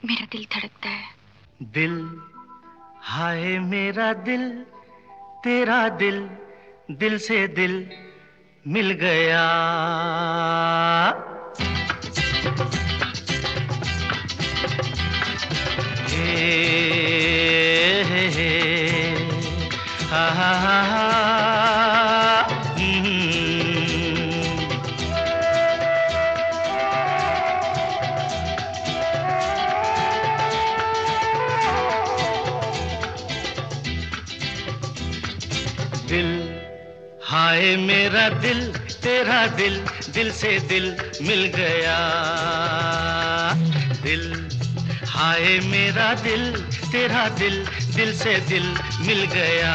मेरा दिल धड़कता है। दिल, हाय मेरा दिल, तेरा दिल, दिल से दिल मिल गया। हे, हा हा हा हा, दिल, हाय मेरा दिल, तेरा दिल, दिल से दिल मिल गया। दिल, हाय मेरा दिल, तेरा दिल, दिल से दिल मिल गया।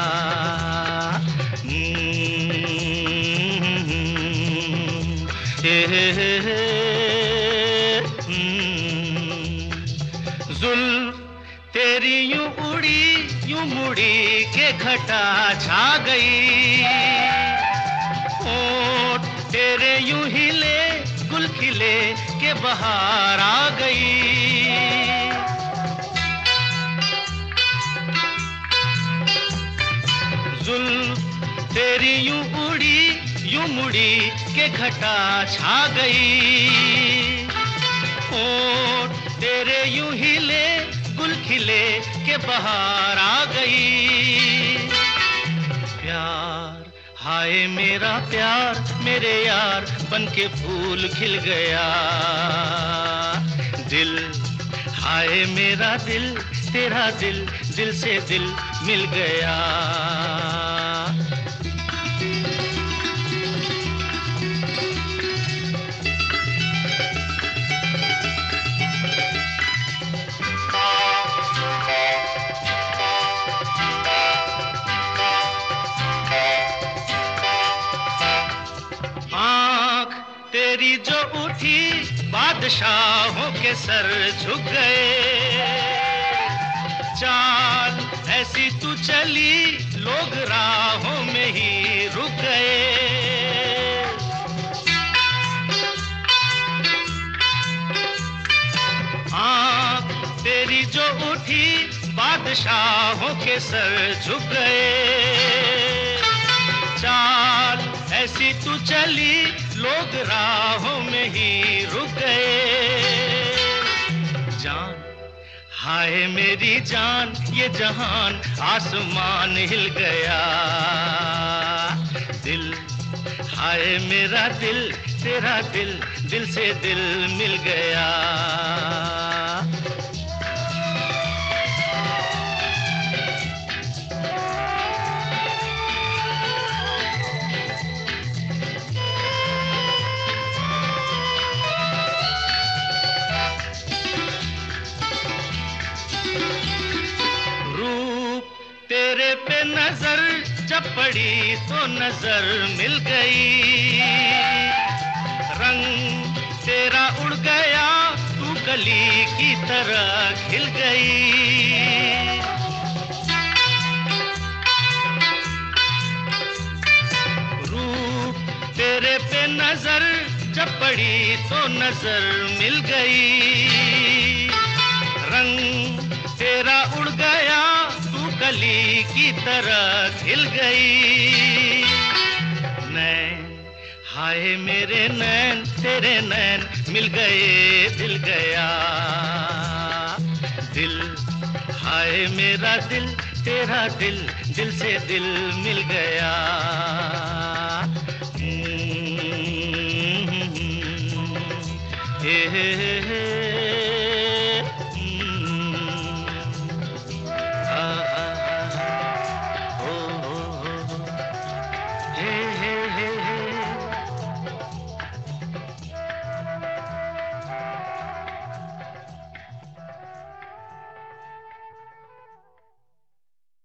हे, जुल्फ तेरी यूं उड़ी, यूं मुड़ी के घटा छा गई। होठ तेरे यूं हिले, गुल खिले के बहार आ गई। जुल्फ तेरी यूं उड़ी, यूं मुड़ी के घटा छा गई। होठ तेरे यूं हिले, गुल खिले के बहार आ गई। प्यार, हाय मेरा प्यार, मेरे यार बन के फूल खिल गया। दिल, हाय मेरा दिल, तेरा दिल, दिल से दिल मिल गया। आँख तेरी जो उठी, बादशाहों के सर झुक गए। चाल ऐसी तू चली, लोग राहों में ही रुक गए। आँख तेरी जो उठी, बादशाहों के सर झुक गए। चाल ऐसी तू चली, लोग राहों में ही रुक गए। जान, हाय मेरी जान, ये जहान आसमान हिल गया। दिल, हाय मेरा दिल, तेरा दिल, दिल से दिल मिल गया। रूप तेरे पे नजर जब पड़ी तो नजर मिल गई। रंग तेरा उड़ गया, तू कली की तरह खिल गई। रूप तेरे पे नजर जब पड़ी तो नजर मिल गई। रंग तेरा उड़ गया, तू कली की तरह खिल गई। नैन, हाय मेरे नैन, तेरे नैन मिल गए, दिल गया। दिल, हाय मेरा दिल, तेरा दिल, दिल से दिल मिल गया। हे,